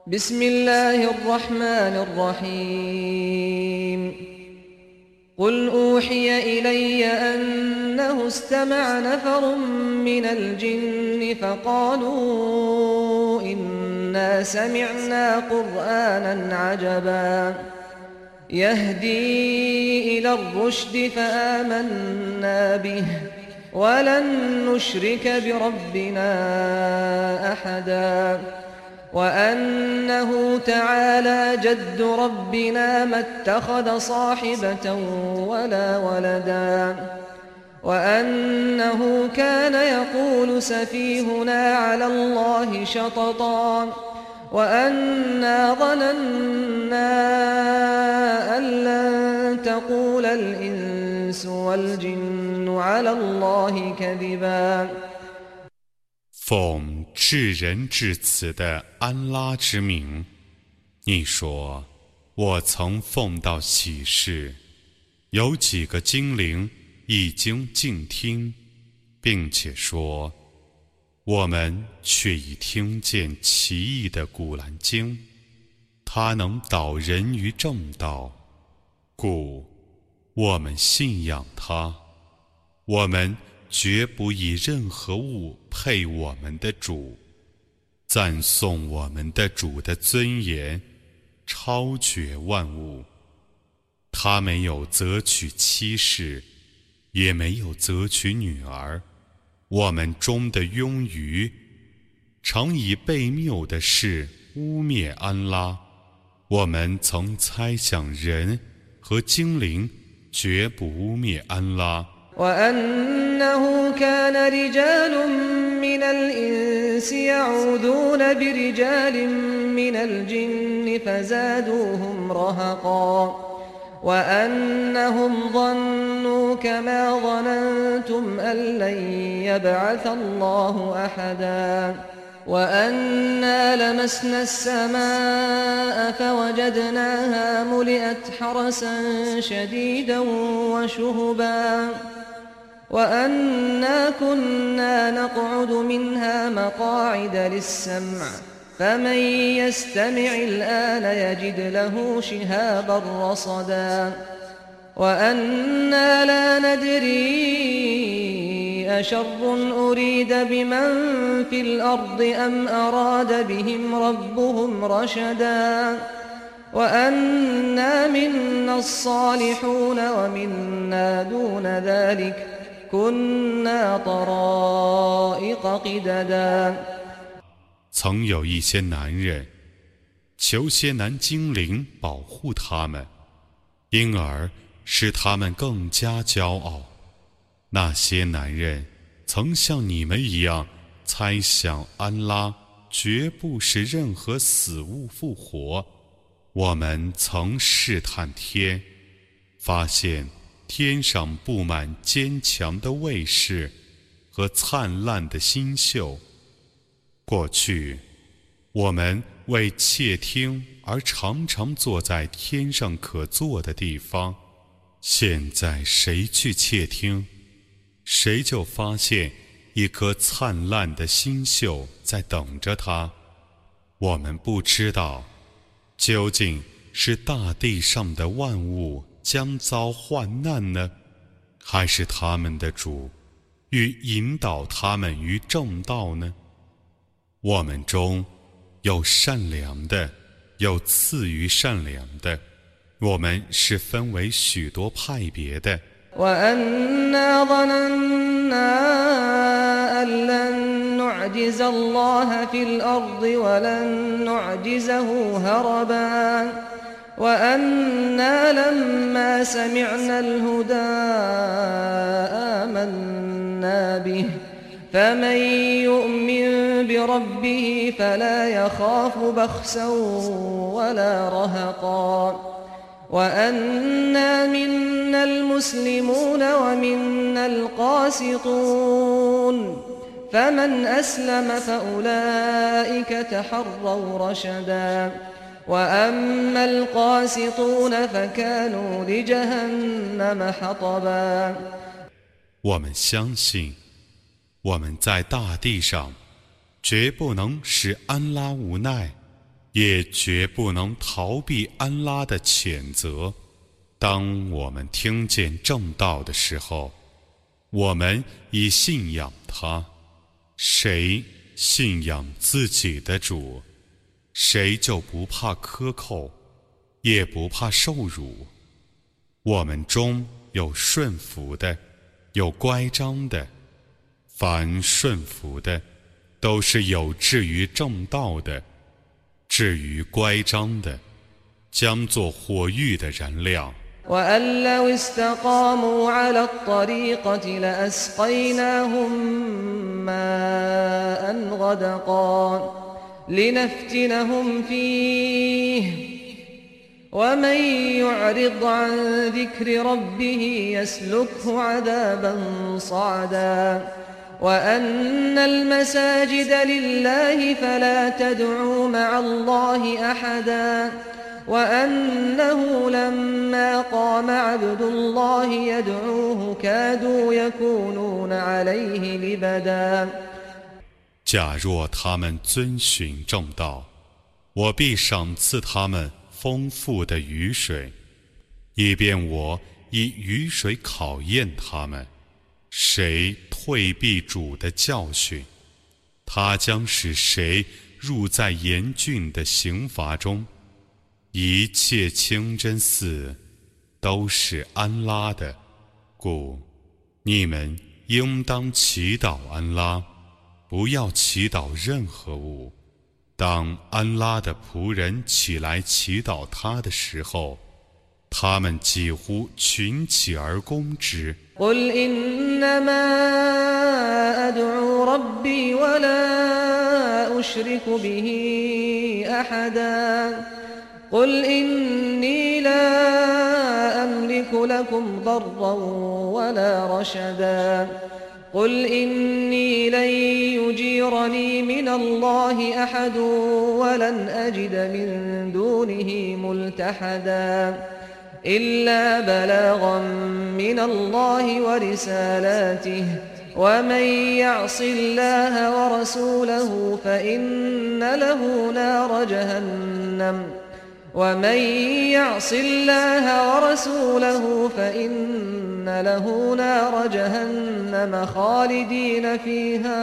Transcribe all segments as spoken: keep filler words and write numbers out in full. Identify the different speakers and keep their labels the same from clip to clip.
Speaker 1: بسم الله الرحمن الرحيم قل أوحي إلي أنه استمع نفر من الجن فقالوا إنا سمعنا قرآنا عجبا يهدي إلى الرشد فآمنا به ولن نشرك بربنا أحدا وأنه تعالى جد ربنا ما اتخذ صاحبة ولا ولدا وأنه كان يقول سفيهنا على الله شططا وأنا ظننا أن لن تقول الإنس والجن على الله كذبا
Speaker 2: 奉至仁至慈的安拉之名，你说，我曾奉到启示，有几个精灵已经静听，并且说，我们却已听见奇异的古兰经，它能导人于正道，故我们信仰它，我们绝不以任何物配我们的主，赞颂我们的主的尊严，超绝万物。他没有择取妻室，也没有择取女儿。我们中的庸愚，常以悖谬的事污蔑安拉。我们曾猜想人和精灵绝不污蔑安拉。
Speaker 1: وأنه كان رجال من الإنس يعوذون برجال من الجن فزادوهم رهقا وأنهم ظنوا كما ظننتم أن لن يبعث الله أحدا وأنا لمسنا السماء فوجدناها ملئت حرسا شديدا وشهبا وأنا كنا نقعد منها مقاعد للسمع فمن يستمع الآن يجد له شهابا رصدا وأنا لا ندري أشر أريد بمن في الأرض أم أراد بهم ربهم رشدا وأنا منا الصالحون ومنا دون ذلك كنا طرائق قددا
Speaker 2: 曾有一些男人求些男精灵保护他们，因而使他们更加骄傲。那些男人曾像你们一样猜想安拉绝不使任何死物复活。我们曾试探天，发现天上布满坚强的卫士和灿烂的星宿。过去，我们为窃听而常常坐在天上可坐的地方。现在谁去窃听，谁就发现一颗灿烂的星宿在等着他。我们不知道，究竟是大地上的万物将遭患难呢，还是他们的主欲引导他们于正道呢？我们中有善良的，有次于善良的，我们是分为许多派别的。
Speaker 1: وأنا ظننا أن لن نعجز الله في الأرض ولن نعجزه هربا وأنا لما سمعنا الهدى آمنا به فمن يؤمن بربه فلا يخاف بخسا ولا رهقا وأنا منا المسلمون ومنا القاسطون فمن أسلم فأولئك تحروا رشدا وأما القاسطون فكانوا لجهنم حطبا
Speaker 2: 我们相信，我们在大地上绝不能使安拉无奈， 也绝不能逃避安拉的谴责。当我们听见正道的时候，我们已信仰他。谁信仰自己的主，谁就不怕克扣，也不怕受辱。我们中有顺服的，有乖张的。凡顺服的，都是有志于正道的；至于乖张的，将做火狱的燃料。
Speaker 1: وأن لو استقاموا على الطريقة لأسقيناهم ماء غدقا لنفتنهم فيه ومن يعرض عن ذكر ربه يسلكه عذابا صعدا وأن المساجد لله فلا تدعوا مع الله أحدا وأنه لما قام عبد الله يدعوه كادوا يكونون عليه لبدا。
Speaker 2: 假若他们遵循正道，我必赏赐他们丰富的雨水，以便我以雨水考验他们。谁退避主的教训，他将使谁入在严峻的刑罚中。一切清真寺都是安拉的，故你们应当祈祷安拉，不要祈祷任何物。当安拉的仆人起来祈祷他的时候，他们几乎群起而攻之。
Speaker 1: قل إنما أدعو ربي ولا أشرك به أحدا قل إني لا أملك لكم ضرا ولا رشدا قل إني لن يجيرني من الله أحد ولن أجد من دونه ملتحدا إلا بلاغا من الله ورسالاته ومن يعص الله ورسوله فإن له نار جهنم ومن يعص الله ورسوله فإن له نار جهنم خالدين فيها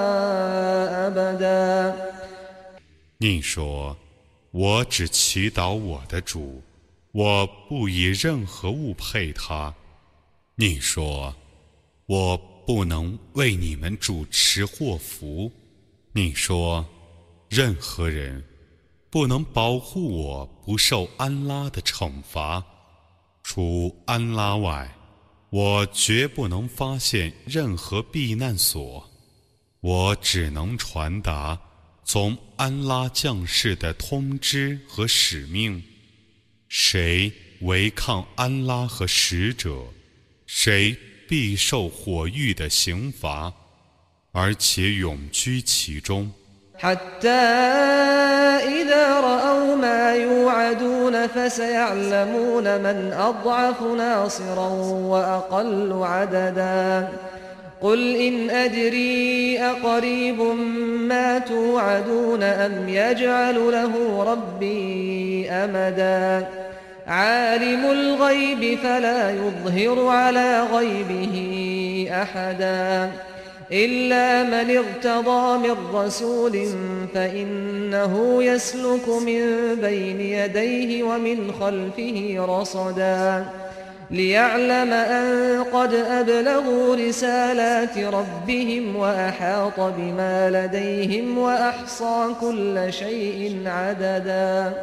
Speaker 1: أبدا。
Speaker 2: 你说，我只祈祷我的主，我不以任何物配他。你说，我不能为你们主持祸福。你说，任何人不能保护我不受安拉的惩罚。除安拉外，我绝不能发现任何避难所。我只能传达从安拉降世的通知和使命。谁违抗安拉和使者，谁必受火狱的刑罚，而且永居其中。
Speaker 1: حتى إذا رأوا ما يوعدون فسيعلمون من أضعف ناصرا وأقل عددا قل إن أدري أقريب ما توعدون أم يجعل له ربي أمدا عالم الغيب فلا يظهر على غيبه أحدا إلا من ارتضى من رسول فإنه يسلك من بين يديه ومن خلفه رصدا ليعلم أن قد أبلغوا رسالات ربهم وأحاط بما لديهم وأحصى كل شيء عددا。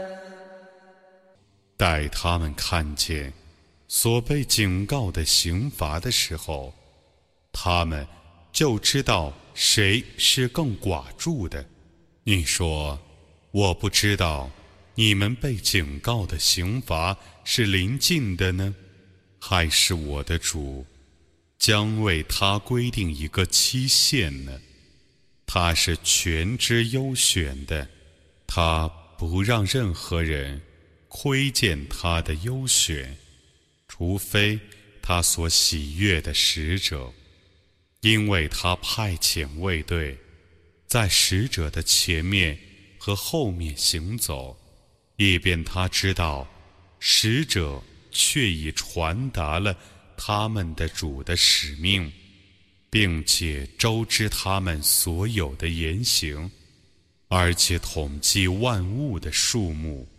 Speaker 2: 待他们看见所被警告的刑罚的时候，他们就知道谁是更寡助的。你说，我不知道你们被警告的刑罚是临近的呢，还是我的主将为他规定一个期限呢？他是全知优选的，他不让任何人窥见他的优选，除非他所喜悦的使者。因为他派遣卫队在使者的前面和和后面行走，以便他知道使者确已传达了他们的主的使命，并且周知他们所有的言行，而且统计万物的数目。